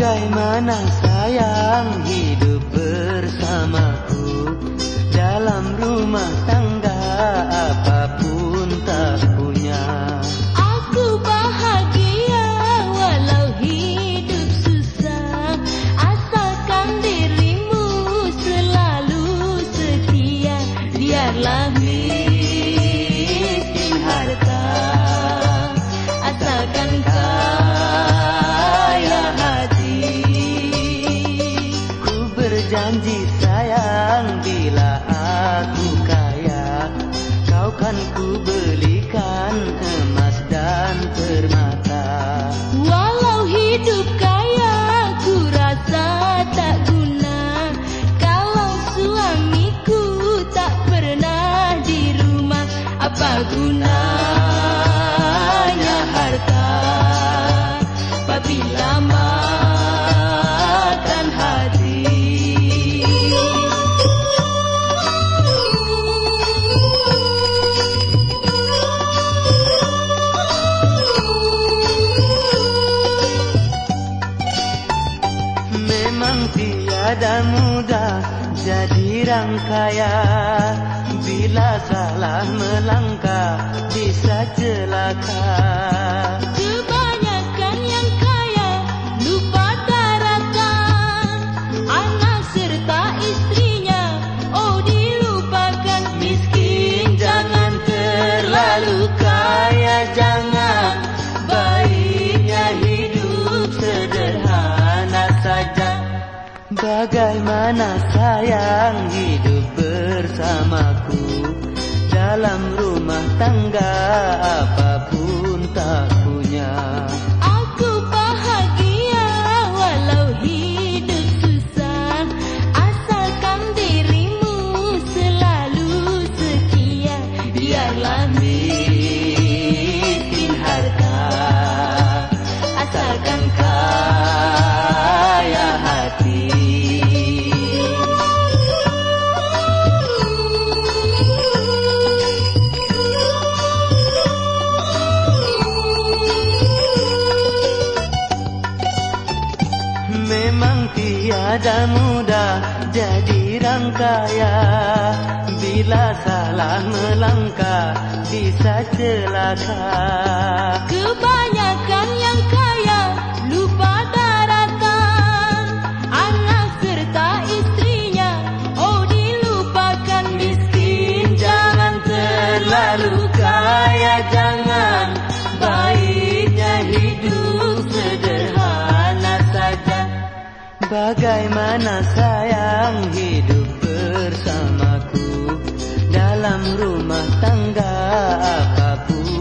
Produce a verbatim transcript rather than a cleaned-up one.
Bagaimana sayang hidup bersamaku dalam rumah tangga apapun tak punya. Aku bahagia walau hidup susah, asalkan dirimu selalu setia. Biarlah miskin harta, asalkan kaya hati. Ku berjanji sayang, bila aku kaya, kau kan ku belikan emas dan permata. Walau hidup kaya ku rasa tak guna, kalau suamiku tak pernah di rumah. Apa gunanya harta apabila makan hati? Memang tiada mudah jadi orang kaya, bila salah melangkah bisa celaka. Kebanyakan yang kaya lupa daratan, anak serta istrinya oh dilupakan. Miskin jangan terlalu kaya, jangan, baiknya hidup sederhana saja. Bagaimana sayang hidup bersamaku dalam rumah tangga apapun tak punya. Aku bahagia walau hidup susah, asalkan dirimu selalu setia. Biarlah miskin harta, asalkan kaya hati. Memang tiada mudah jadi orang kaya, bila salah melangkah bisa celaka. Kebanyakan yang kaya lupa daratan, anak serta istrinya oh dilupakan. Miskin jangan terlalu kaya, jangan, baiknya hidup sederhana saja. Bagaimana sayang hidup bersamaku dalam rumah tangga apapun